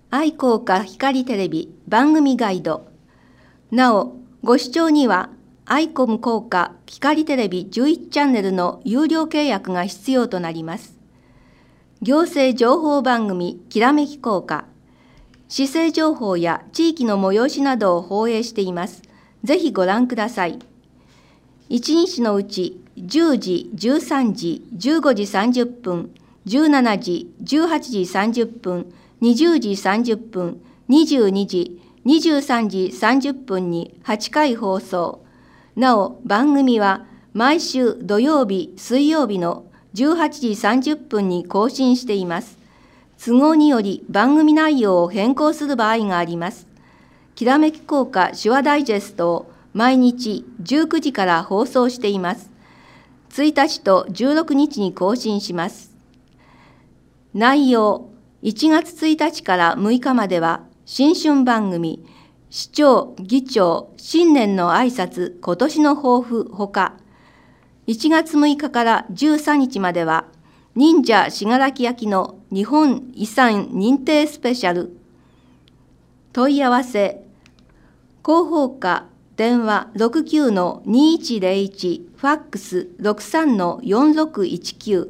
愛好家光テレビ番組ガイド。なお、ご視聴には、アイコム効果光テレビ11チャンネルの有料契約が必要となります。行政情報番組きらめき効果、市政情報や地域の催しなどを放映しています。ぜひご覧ください。1日のうち10時、13時、15時30分、17時、18時30分、20時30分、22時、23時30分に8回放送。なお、番組は毎週土曜日、水曜日の18時30分に更新しています。都合により番組内容を変更する場合があります。きらめき効果手話ダイジェストを毎日19時から放送しています。1日と16日に更新します。内容、1月1日から6日までは新春番組、市長、議長、新年の挨拶、今年の抱負ほか、1月6日から13日までは忍者信楽焼の日本遺産認定スペシャル。問い合わせ、広報課電話 69-2101 ファックス 63-4619。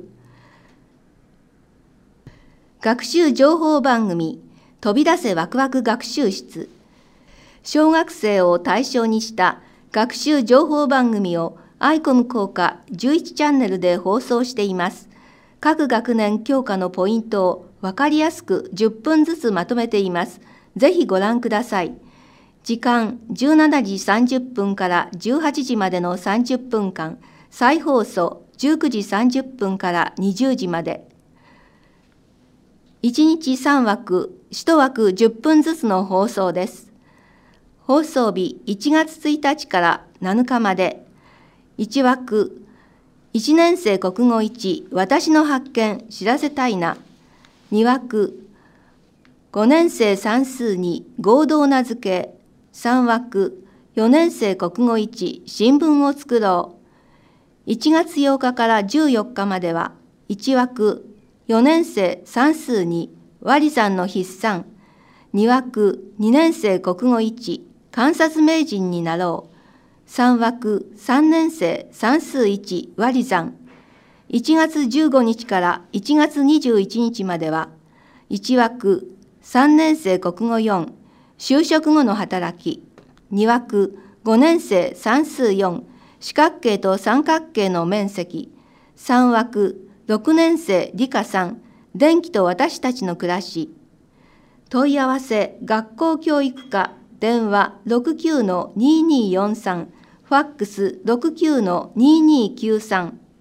学習情報番組飛び出せワクワク学習室。小学生を対象にした学習情報番組をアイコム効果11チャンネルで放送しています。各学年教科のポイントを分かりやすく10分ずつまとめています。ぜひご覧ください。時間17時30分から18時までの30分間、再放送19時30分から20時まで。1日3枠、1枠10分ずつの放送です。放送日1月1日から7日まで。1枠、1年生国語1、私の発見、知らせたいな。2枠、5年生算数2、合同名付け。3枠、4年生国語1、新聞を作ろう。1月8日から14日までは、1枠、4年生算数2、割り算の筆算。2枠、2年生国語1、観察名人になろう。3枠、3年生算数1、割り算。1月15日から1月21日までは、1枠、3年生国語4、就職後の働き。2枠、5年生算数4、四角形と三角形の面積。3枠、6年生理科3、電気と私たちの暮らし。問い合わせ、学校教育課、電話 69-2243、ファックス 69-2293。